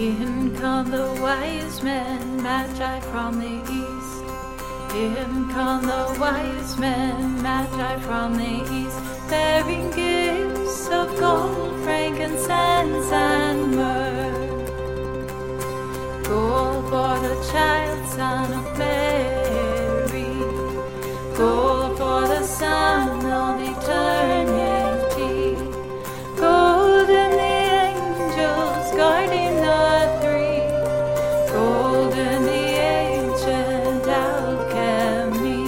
In come the wise men, magi from the east. In come the wise men, magi from the east, bearing gifts of gold, frankincense, and myrrh. Gold for the child, son of Mary. Gold for the Son of eternity. Gold in the angels guarding the three. Gold in the ancient alchemy.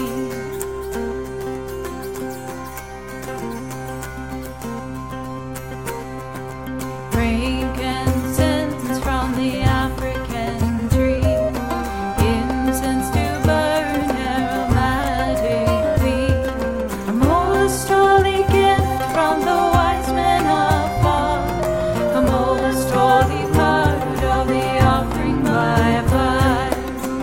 Frankincense from the African tree. Incense to burn aromatically. A most holy gift from the wise men afar. A most holy part of the offering by fire.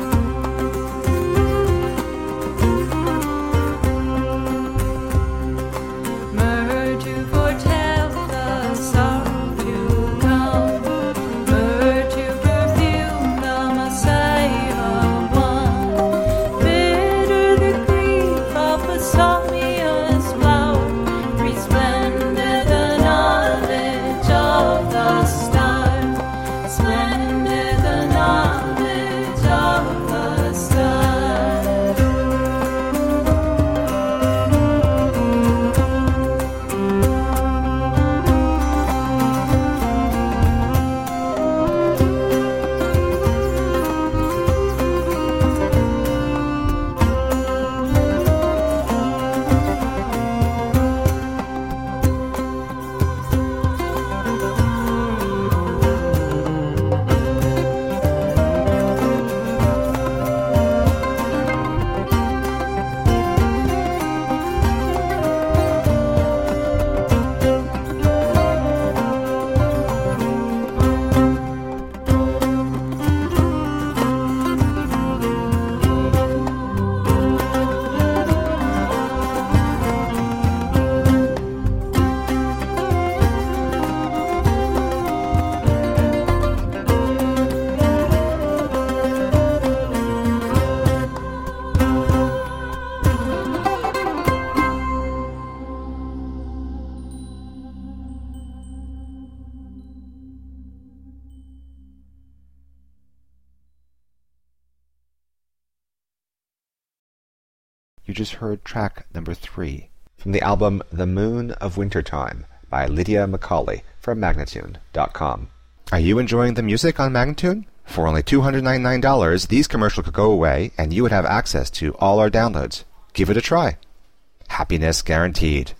Myrrh to foretell the sorrow to come. Myrrh to perfume the Messiah one. Bitter the grief of a Samia's flower. Resplendent the knowledge of the star. Splendid the knowledge of the star. You just heard track number 3 from the album The Moon of Wintertime by Lydia Macaulay from Magnatune.com. Are you enjoying the music on Magnatune? For only $299, these commercials could go away and you would have access to all our downloads. Give it a try. Happiness guaranteed.